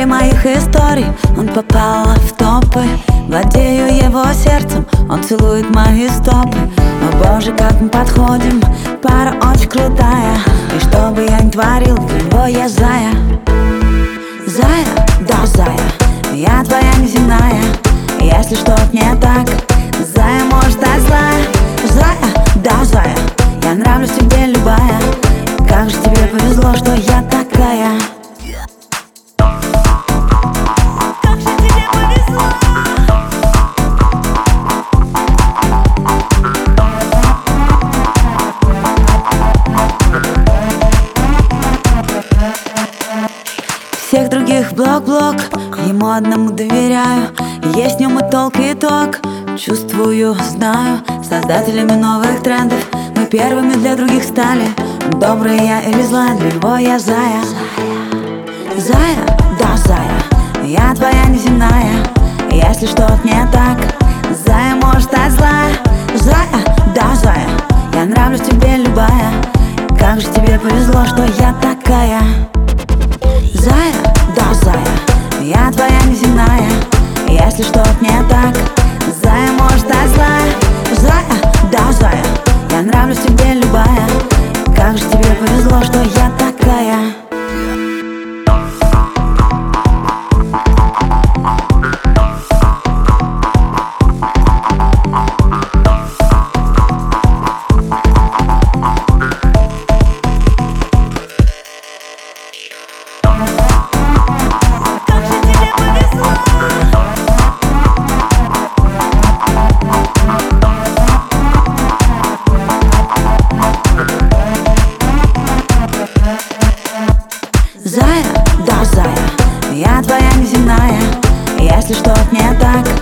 моих историй он попал в топы. Владею его сердцем, он целует мои стопы. О боже, как мы подходим, пара очень крутая. И что бы я ни творил, для него я зая. Зая, да зая, я твоя неземная. Если что-то не так, зая может стать злая. Зая, да зая, я нравлюсь тебе любая. Как же тебе повезло, что я такая. Как же тебе повезло. Всех других блок-блок, ему одному доверяю. Есть в нем и толк, и ток. Чувствую, знаю, создателями новых трендов. Мы первыми для других стали. Добрый я или злая, для него я зая. Зая, да зая, я твоя неземная. Если что-то не так, зая может стать злая. Зая, да зая, я нравлюсь тебе любая. Как же тебе повезло, что я такая. Зая, да зая, я твоя неземная. Если что-то не так, зая может стать злая. Зая, да зая, я нравлюсь тебе любая. Как же тебе повезло, что я такая. Зая, да зая, я твоя неземная. Если что-то не так,